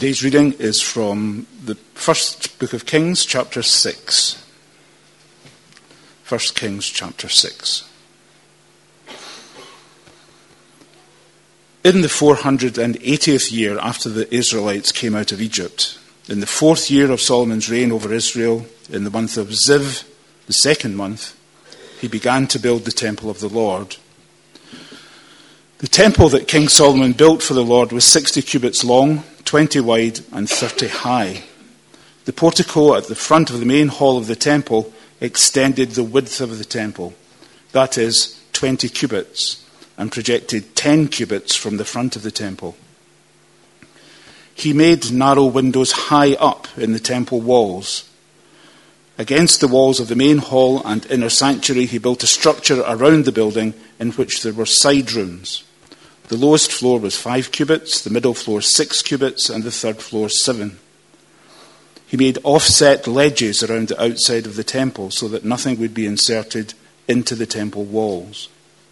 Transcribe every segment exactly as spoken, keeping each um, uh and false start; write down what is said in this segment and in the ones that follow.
Today's reading is from the first book of Kings, chapter six. First Kings, chapter six. In the four hundred eightieth year after the Israelites came out of Egypt, in the fourth year of Solomon's reign over Israel, in the month of Ziv, the second month, he began to build the temple of the Lord. The temple that King Solomon built for the Lord was sixty cubits long, twenty wide, and thirty high. The portico at the front of the main hall of the temple extended the width of the temple, that is, twenty cubits, and projected ten cubits from the front of the temple. He made narrow windows high up in the temple walls. Against the walls of the main hall and inner sanctuary, he built a structure around the building in which there were side rooms. The lowest floor was five cubits, the middle floor six cubits, and the third floor seven. He made offset ledges around the outside of the temple so that nothing would be inserted into the temple walls.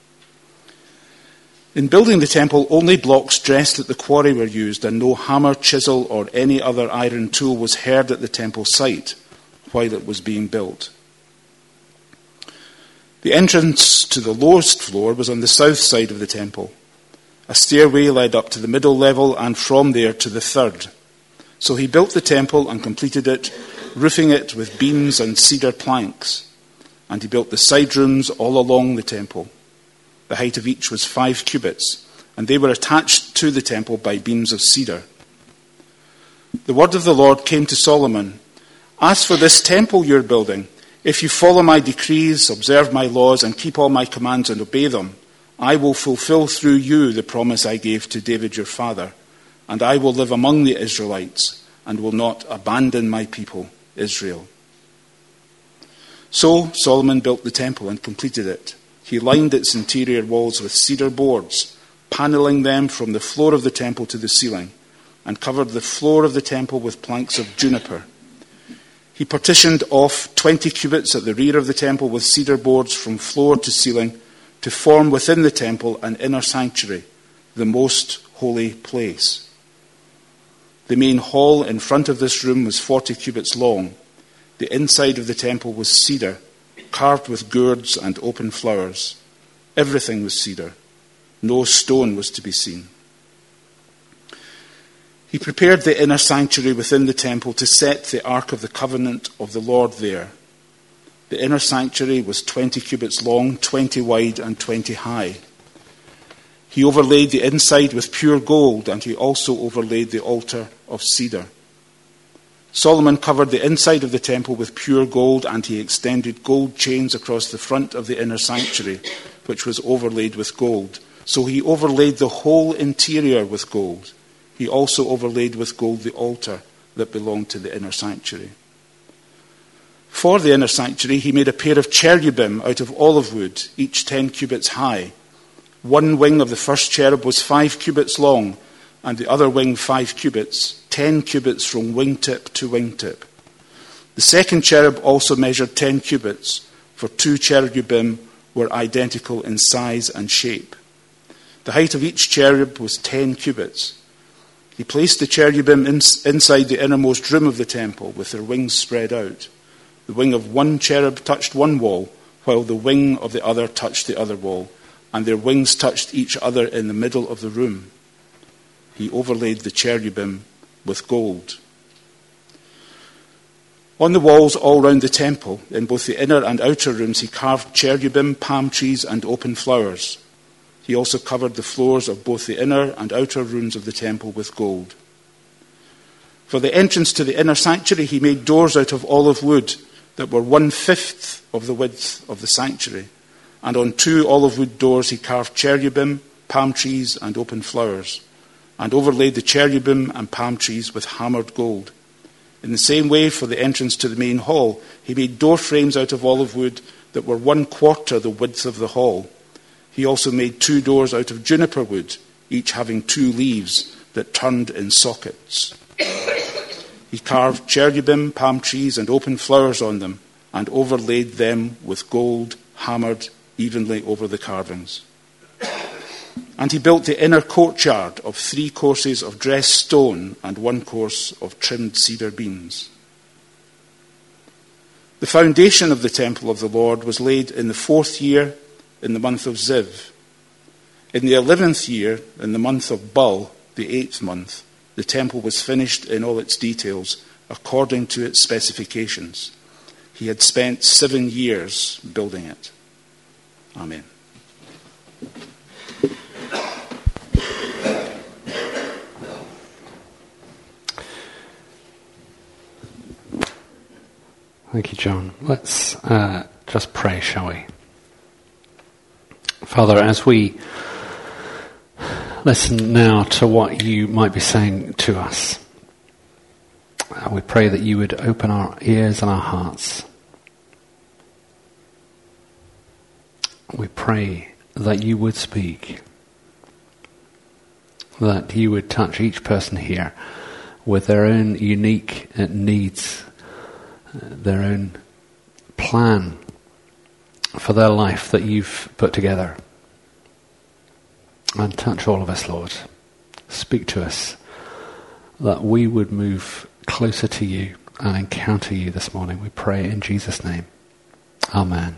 In building the temple, only blocks dressed at the quarry were used, and no hammer, chisel, or any other iron tool was heard at the temple site while it was being built. The entrance to the lowest floor was on the south side of the temple. A stairway led up to the middle level and from there to the third. So he built the temple and completed it, roofing it with beams and cedar planks. And he built the side rooms all along the temple. The height of each was five cubits, and they were attached to the temple by beams of cedar. The word of the Lord came to Solomon, "As for this temple you're building, if you follow my decrees, observe my laws, and keep all my commands and obey them, I will fulfill through you the promise I gave to David your father, and I will live among the Israelites and will not abandon my people, Israel." So Solomon built the temple and completed it. He lined its interior walls with cedar boards, paneling them from the floor of the temple to the ceiling, and covered the floor of the temple with planks of juniper. He partitioned off twenty cubits at the rear of the temple with cedar boards from floor to ceiling to form within the temple an inner sanctuary, the most holy place. The main hall in front of this room was forty cubits long. The inside of the temple was cedar, carved with gourds and open flowers. Everything was cedar. No stone was to be seen. He prepared the inner sanctuary within the temple to set the Ark of the Covenant of the Lord there. The inner sanctuary was twenty cubits long, twenty wide, and twenty high. He overlaid the inside with pure gold, and he also overlaid the altar of cedar. Solomon covered the inside of the temple with pure gold, and he extended gold chains across the front of the inner sanctuary, which was overlaid with gold. So he overlaid the whole interior with gold. He also overlaid with gold the altar that belonged to the inner sanctuary. For the inner sanctuary, he made a pair of cherubim out of olive wood, each ten cubits high. One wing of the first cherub was five cubits long, and the other wing five cubits, ten cubits from wingtip to wingtip. The second cherub also measured ten cubits, for two cherubim were identical in size and shape. The height of each cherub was ten cubits. He placed the cherubim in, inside the innermost room of the temple, with their wings spread out. The wing of one cherub touched one wall, while the wing of the other touched the other wall, and their wings touched each other in the middle of the room. He overlaid the cherubim with gold. On the walls all round the temple, in both the inner and outer rooms, he carved cherubim, palm trees, and open flowers. He also covered the floors of both the inner and outer rooms of the temple with gold. For the entrance to the inner sanctuary, he made doors out of olive wood that were one-fifth of the width of the sanctuary. And on two olive wood doors he carved cherubim, palm trees, and open flowers, and overlaid the cherubim and palm trees with hammered gold. In the same way, for the entrance to the main hall, he made door frames out of olive wood that were one quarter the width of the hall. He also made two doors out of juniper wood, each having two leaves that turned in sockets. He carved cherubim, palm trees, and open flowers on them, and overlaid them with gold, hammered evenly over the carvings. And he built the inner courtyard of three courses of dressed stone and one course of trimmed cedar beams. The foundation of the temple of the Lord was laid in the fourth year in the month of Ziv. In the eleventh year, in the month of Bul, the eighth month, the temple was finished in all its details according to its specifications. He had spent seven years building it. Amen. Thank you, John. Let's uh, just pray, shall we? Father, as we listen now to what you might be saying to us, uh, we pray that you would open our ears and our hearts. We pray that you would speak, that you would touch each person here with their own unique uh, needs, uh, their own plan for their life that you've put together. And touch all of us, Lord. Speak to us, that we would move closer to you and encounter you this morning. We pray in Jesus' name. Amen.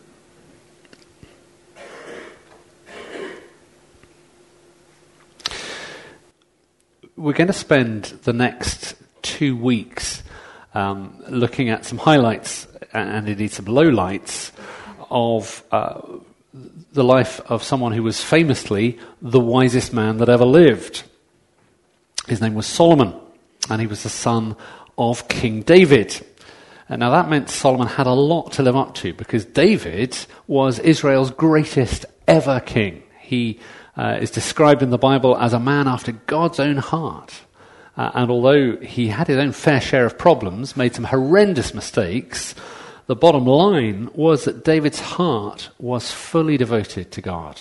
We're going to spend the next two weeks um, looking at some highlights and indeed some lowlights of uh, the life of someone who was famously the wisest man that ever lived. His name was Solomon, and he was the son of King David. And now that meant Solomon had a lot to live up to, because David was Israel's greatest ever king. He uh, is described in the Bible as a man after God's own heart. Uh, and although he had his own fair share of problems, made some horrendous mistakes, the bottom line was that David's heart was fully devoted to God.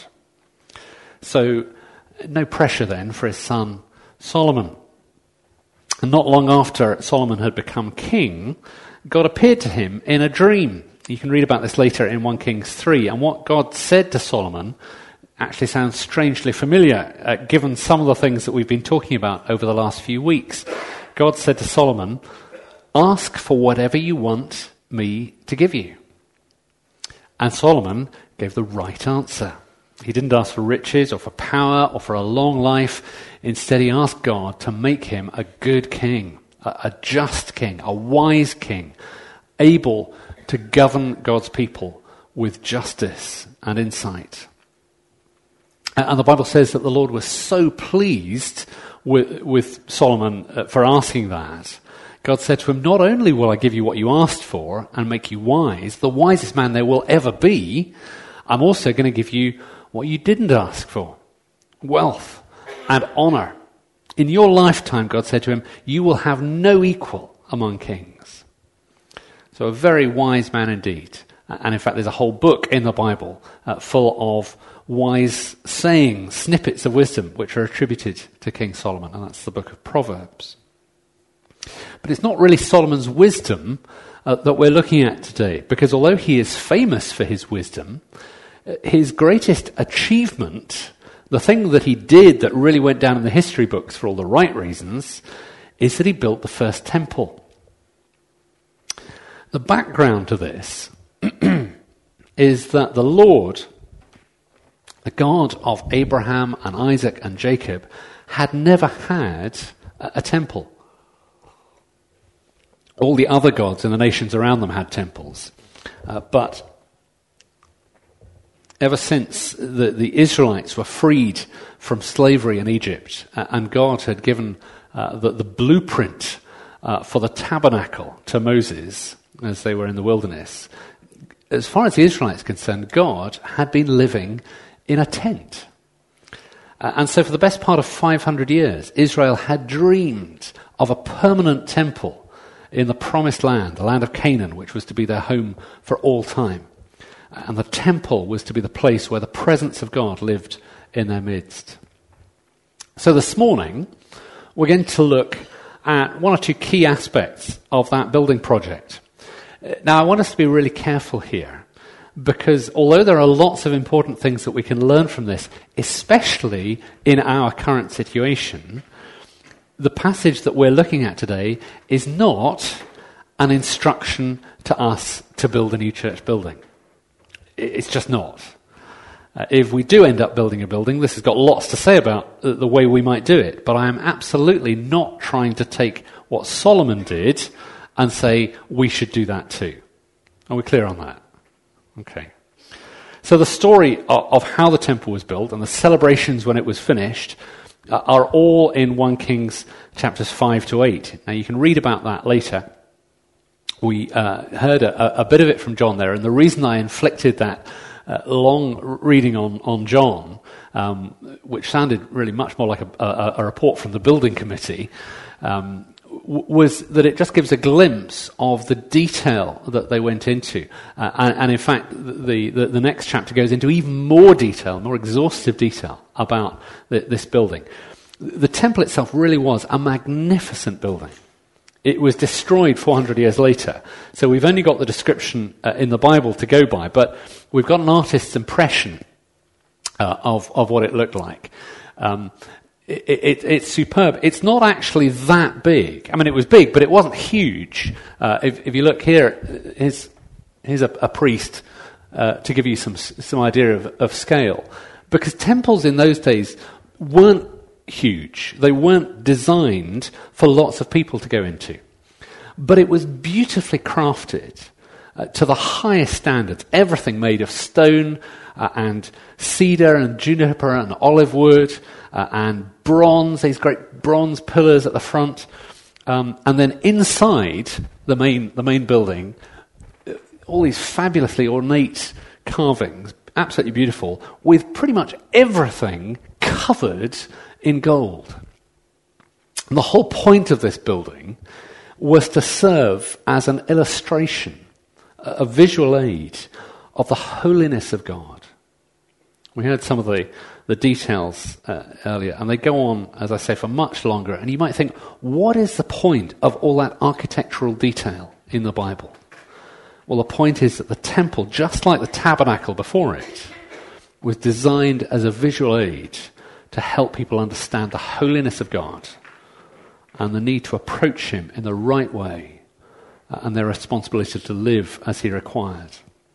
So, no pressure then for his son Solomon. And not long after Solomon had become king, God appeared to him in a dream. You can read about this later in First Kings three. And what God said to Solomon actually sounds strangely familiar, uh, given some of the things that we've been talking about over the last few weeks. God said to Solomon, "Ask for whatever you want me to give you." And Solomon gave the right answer. He didn't ask for riches or for power or for a long life. Instead, he asked God to make him a good king, a, a just king, a wise king, able to govern God's people with justice and insight. And the Bible says that the Lord was so pleased with, with Solomon for asking that. God said to him, "Not only will I give you what you asked for and make you wise, the wisest man there will ever be, I'm also going to give you what you didn't ask for, wealth and honor. In your lifetime," God said to him, "you will have no equal among kings." So a very wise man indeed. And in fact, there's a whole book in the Bible uh, full of wise sayings, snippets of wisdom, which are attributed to King Solomon, and that's the book of Proverbs. But it's not really Solomon's wisdom uh, that we're looking at today, because although he is famous for his wisdom, his greatest achievement, the thing that he did that really went down in the history books for all the right reasons, is that he built the first temple. The background to this is that the Lord, the God of Abraham and Isaac and Jacob, had never had a, a temple. All the other gods in the nations around them had temples. Uh, but ever since the, the Israelites were freed from slavery in Egypt, uh, and God had given uh, the, the blueprint uh, for the tabernacle to Moses as they were in the wilderness, as far as the Israelites are concerned, God had been living in a tent. Uh, and so for the best part of five hundred years, Israel had dreamed of a permanent temple in the promised land, the land of Canaan, which was to be their home for all time. And the temple was to be the place where the presence of God lived in their midst. So this morning, we're going to look at one or two key aspects of that building project. Now, I want us to be really careful here, Because although there are lots of important things that we can learn from this, especially in our current situation, the passage that we're looking at today is not an instruction to us to build a new church building. It's just not. Uh, if we do end up building a building, this has got lots to say about uh, the way we might do it, but I am absolutely not trying to take what Solomon did and say we should do that too. Are we clear on that? Okay. So the story of, of how the temple was built and the celebrations when it was finished uh, are all in First Kings chapters five to eight. Now you can read about that later. We uh, heard a, a bit of it from John there, and the reason I inflicted that uh, long reading on, on John, um, which sounded really much more like a, a, a report from the building committee, um, w- was that it just gives a glimpse of the detail that they went into. Uh, and, and in fact, the, the, the next chapter goes into even more detail, more exhaustive detail about the, this building. The temple itself really was a magnificent building. It was destroyed four hundred years later, so we've only got the description uh, in the Bible to go by, but we've got an artist's impression uh, of, of what it looked like. Um, it, it, it's superb. It's not actually that big. I mean, it was big, but it wasn't huge. Uh, if, if you look here, here's, here's a, a priest uh, to give you some some idea of, of scale. Because temples in those days weren't huge. They weren't designed for lots of people to go into. But it was beautifully crafted uh, to the highest standards. Everything made of stone uh, and cedar and juniper and olive wood uh, and bronze, these great bronze pillars at the front. Um, and then inside the main, the main building, uh, all these fabulously ornate carvings, absolutely beautiful, with pretty much everything covered in gold. And the whole point of this building was to serve as an illustration, a visual aid of the holiness of God. We heard some of the, the details uh, earlier, and they go on, as I say, for much longer. And you might think, what is the point of all that architectural detail in the Bible? Well, the point is that the temple, just like the tabernacle before it, was designed as a visual aid to help people understand the holiness of God and the need to approach him in the right way uh, and their responsibility to live as he required.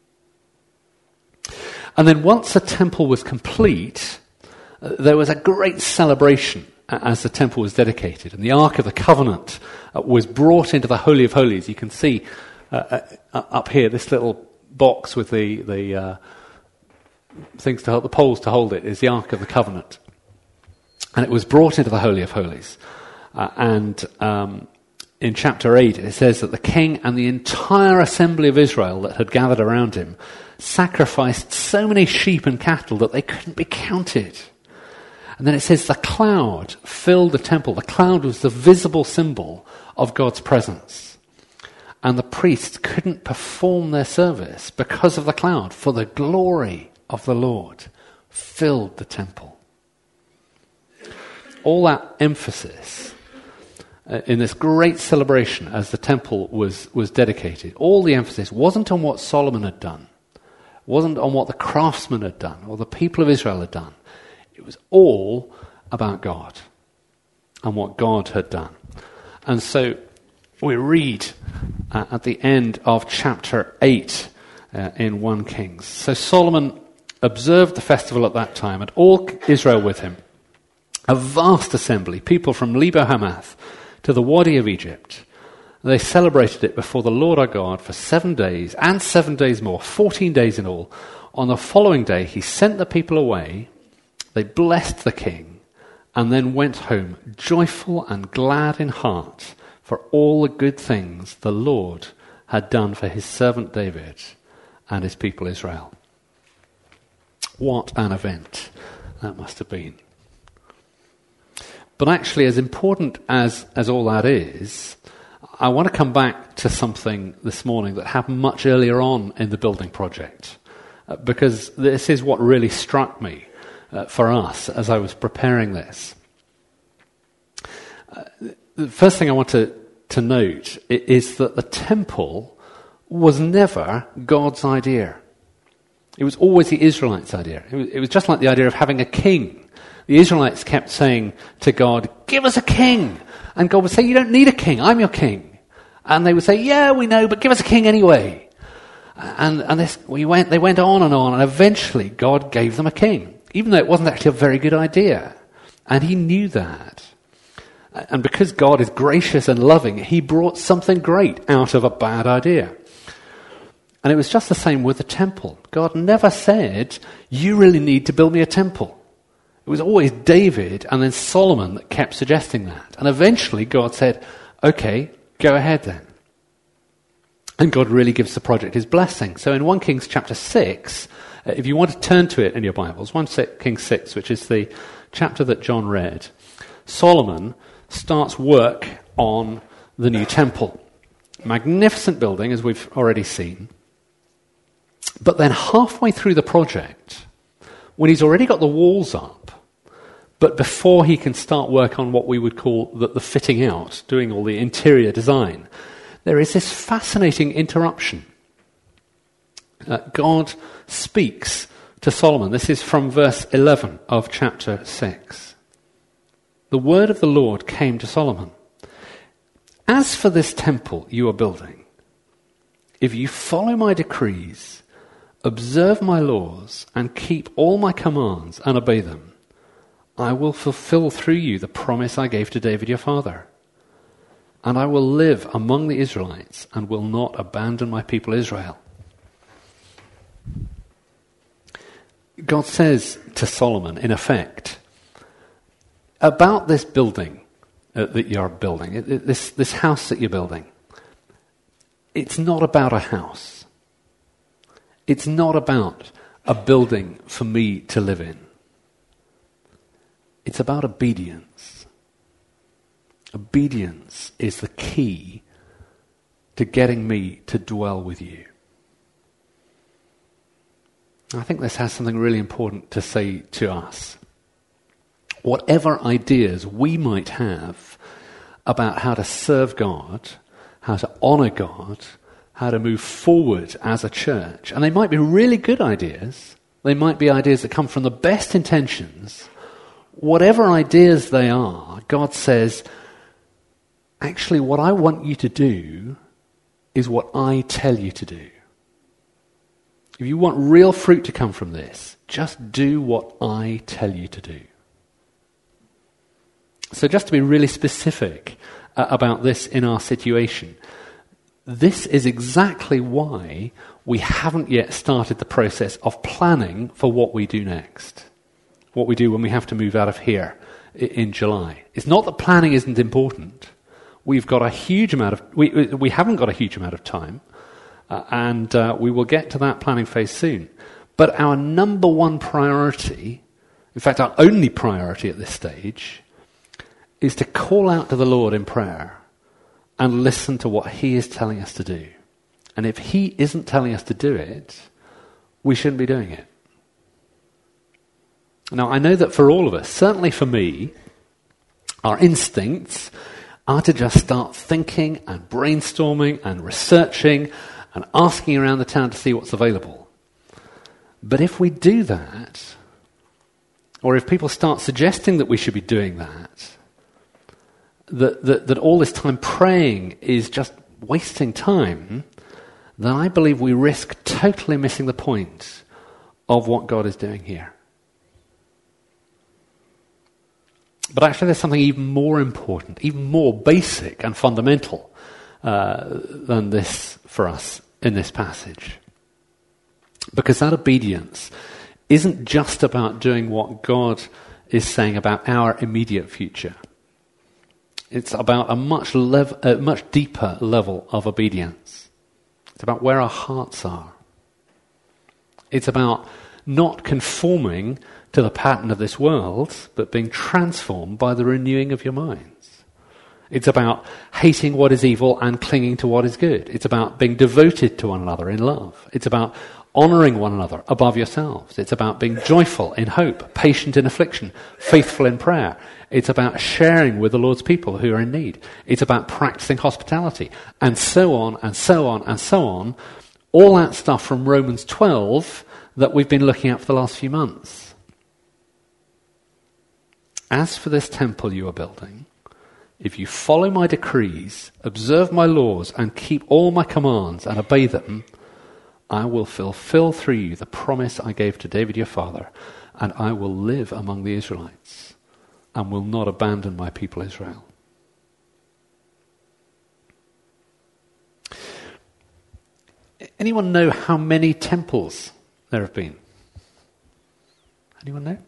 And then once the temple was complete, uh, there was a great celebration as the temple was dedicated. And the Ark of the Covenant uh, was brought into the Holy of Holies. You can see uh, uh, up here this little box with the, the uh, things to hold, the poles to hold it, is the Ark of the Covenant. And it was brought into the Holy of Holies. Uh, and um, in chapter eight, it says that the king and the entire assembly of Israel that had gathered around him sacrificed so many sheep and cattle that they couldn't be counted. And then it says the cloud filled the temple. The cloud was the visible symbol of God's presence. And the priests couldn't perform their service because of the cloud, for the glory of the Lord filled the temple. All that emphasis uh, in this great celebration as the temple was, was dedicated, all the emphasis wasn't on what Solomon had done, wasn't on what the craftsmen had done or the people of Israel had done. It was all about God and what God had done. And so we read uh, at the end of chapter eight uh, in First Kings. So Solomon observed the festival at that time, and all Israel with him, a vast assembly, people from Lebo Hamath to the Wadi of Egypt. They celebrated it before the Lord our God for seven days, and seven days more, fourteen days in all. On the following day, he sent the people away. They blessed the king, and then went home, joyful and glad in heart, for all the good things the Lord had done for his servant David and his people Israel. What an event that must have been. But actually, as important as, as all that is, I want to come back to something this morning that happened much earlier on in the building project, uh, because this is what really struck me uh, for us as I was preparing this. Uh, the first thing I want to, to note is that the temple was never God's idea. It was always the Israelites' idea. It was, it was just like the idea of having a king. The Israelites kept saying to God, give us a king. And God would say, you don't need a king, I'm your king. And they would say, yeah, we know, but give us a king anyway. And, and this, we went, they went on and on, and eventually God gave them a king, even though it wasn't actually a very good idea. And he knew that. And because God is gracious and loving, he brought something great out of a bad idea. And it was just the same with the temple. God never said, you really need to build me a temple. It was always David and then Solomon that kept suggesting that. And eventually God said, okay, go ahead then. And God really gives the project his blessing. So in First Kings chapter six, if you want to turn to it in your Bibles, First Kings six, which is the chapter that John read, Solomon starts work on the new temple. Magnificent building, as we've already seen. But then halfway through the project, when he's already got the walls up, but before he can start work on what we would call the, the fitting out, doing all the interior design, there is this fascinating interruption. Uh, God speaks to Solomon. This is from verse eleven of chapter six. The word of the Lord came to Solomon. As for this temple you are building, if you follow my decrees, observe my laws, and keep all my commands and obey them, I will fulfill through you the promise I gave to David your father. And I will live among the Israelites and will not abandon my people Israel. God says to Solomon, in effect, about this building uh, that you're building, it, it, this, this house that you're building, it's not about a house. It's not about a building for me to live in. It's about obedience. Obedience is the key to getting me to dwell with you. I think this has something really important to say to us. Whatever ideas we might have about how to serve God, how to honor God, how to move forward as a church, and they might be really good ideas, they might be ideas that come from the best intentions. Whatever ideas they are, God says, actually what I want you to do is what I tell you to do. If you want real fruit to come from this, just do what I tell you to do. So just to be really specific uh, about this in our situation, this is exactly why we haven't yet started the process of planning for what we do next. What we do when we have to move out of here in July. It's not that planning isn't important. We've got a huge amount of, we, we haven't got a huge amount of time, uh, and uh, we will get to that planning phase soon. But our number one priority, in fact our only priority at this stage, is to call out to the Lord in prayer and listen to what he is telling us to do. And if he isn't telling us to do it, we shouldn't be doing it. Now, I know that for all of us, certainly for me, our instincts are to just start thinking and brainstorming and researching and asking around the town to see what's available. But if we do that, or if people start suggesting that we should be doing that, that, that, that all this time praying is just wasting time, then I believe we risk totally missing the point of what God is doing here. But actually there's something even more important, even more basic and fundamental uh, than this for us in this passage. Because that obedience isn't just about doing what God is saying about our immediate future. It's about a much, lev- a much deeper level of obedience. It's about where our hearts are. It's about not conforming to the pattern of this world, but being transformed by the renewing of your minds. It's about hating what is evil and clinging to what is good. It's about being devoted to one another in love. It's about honoring one another above yourselves. It's about being joyful in hope, patient in affliction, faithful in prayer. It's about sharing with the Lord's people who are in need. It's about practicing hospitality, and so on, and so on, and so on. All that stuff from Romans twelve that we've been looking at for the last few months. As for this temple you are building, if you follow my decrees, observe my laws, and keep all my commands and obey them, I will fulfill through you the promise I gave to David your father, and I will live among the Israelites and will not abandon my people Israel. Anyone know how many temples there have been? Anyone know?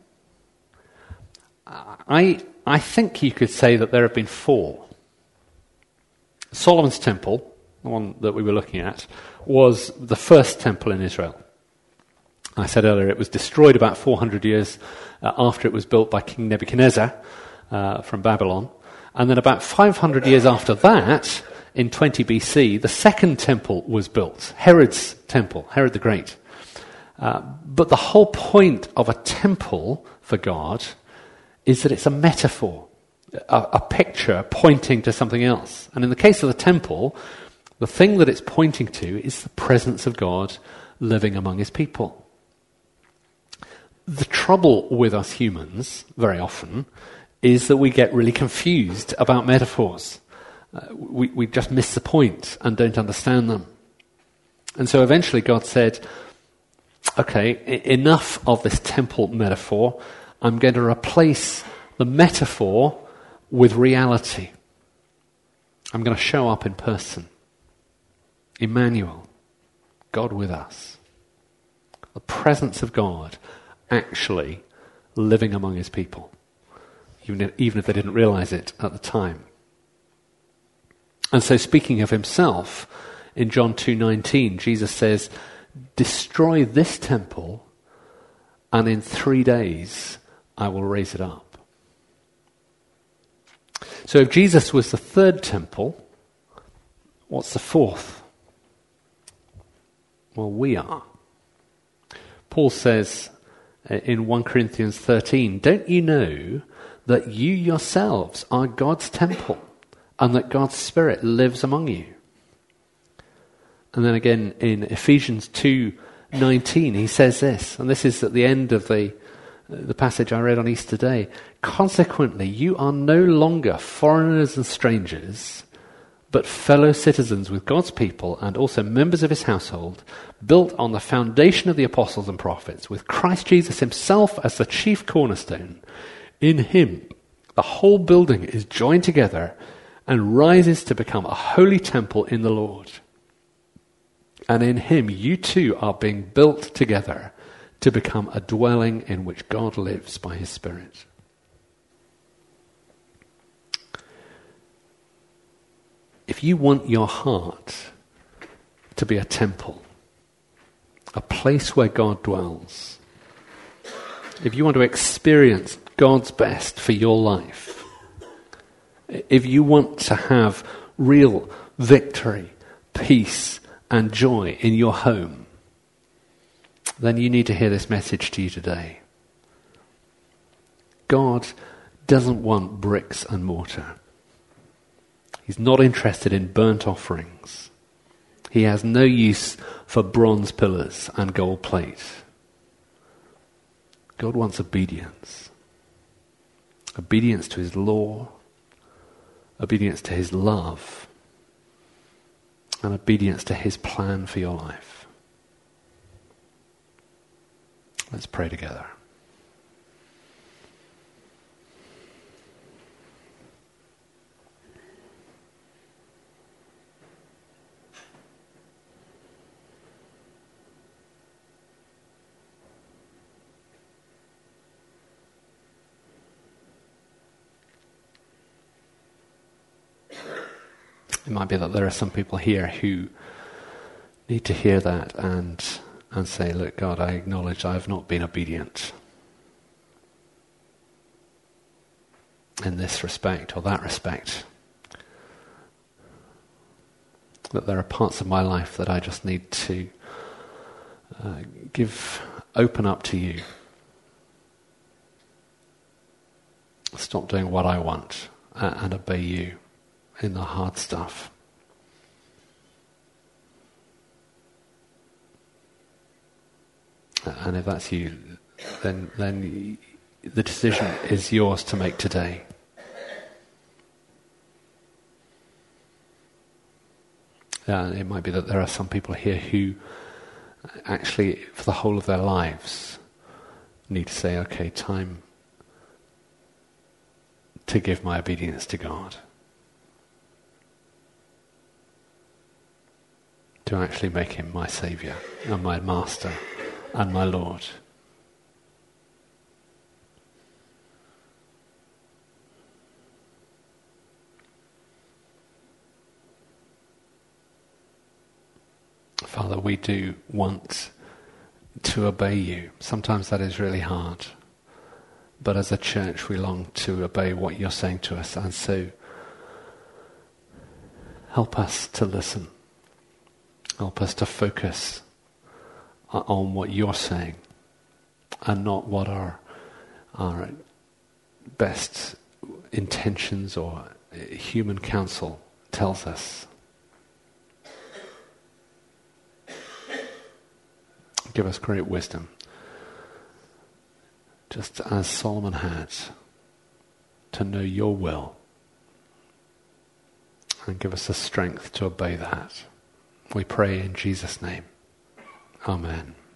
I I think you could say that there have been four. Solomon's temple, the one that we were looking at, was the first temple in Israel. I said earlier it was destroyed about four hundred years uh, after it was built by King Nebuchadnezzar uh, from Babylon. And then about five hundred years after that, in twenty B C, the second temple was built, Herod's temple, Herod the Great. Uh, but the whole point of a temple for God is that it's a metaphor, a, a picture pointing to something else. And in the case of the temple, the thing that it's pointing to is the presence of God living among his people. The trouble with us humans, very often, is that we get really confused about metaphors. Uh, we, we just miss the point and don't understand them. And so eventually God said, okay, I- enough of this temple metaphor. I'm going to replace the metaphor with reality. I'm going to show up in person. Emmanuel, God with us. The presence of God actually living among his people, even if, even if they didn't realize it at the time. And so speaking of himself, in John two nineteen, Jesus says, destroy this temple, and in three days I will raise it up. So if Jesus was the third temple, what's the fourth? Well, we are. Paul says in First Corinthians thirteen, don't you know that you yourselves are God's temple and that God's Spirit lives among you? And then again in Ephesians two nineteen, he says this, and this is at the end of the the passage I read on Easter Day. Consequently, you are no longer foreigners and strangers, but fellow citizens with God's people and also members of his household, built on the foundation of the apostles and prophets, with Christ Jesus himself as the chief cornerstone. In him, the whole building is joined together and rises to become a holy temple in the Lord. And in him, you too are being built together to become a dwelling in which God lives by his Spirit. If you want your heart to be a temple, a place where God dwells, if you want to experience God's best for your life, if you want to have real victory, peace, and joy in your home, then you need to hear this message to you today. God doesn't want bricks and mortar. He's not interested in burnt offerings. He has no use for bronze pillars and gold plate. God wants obedience. Obedience to his law, obedience to his love, and obedience to his plan for your life. Let's pray together. It might be that there are some people here who need to hear that and and say, look, God, I acknowledge I have not been obedient in this respect or that respect. That there are parts of my life that I just need to uh, give, open up to you. Stop doing what I want uh, and obey you in the hard stuff. And if that's you, then then the decision is yours to make today. Uh, it might be that there are some people here who actually, for the whole of their lives, need to say, okay, time to give my obedience to God. To actually make him my Saviour and my Master and my Lord. Father, we do want to obey you. Sometimes that is really hard. But as a church, we long to obey what you're saying to us. And so, help us to listen. Help us to focus on what you're saying and not what our, our best intentions or human counsel tells us. Give us great wisdom, just as Solomon had, to know your will, and give us the strength to obey that. We pray in Jesus' name. Amen.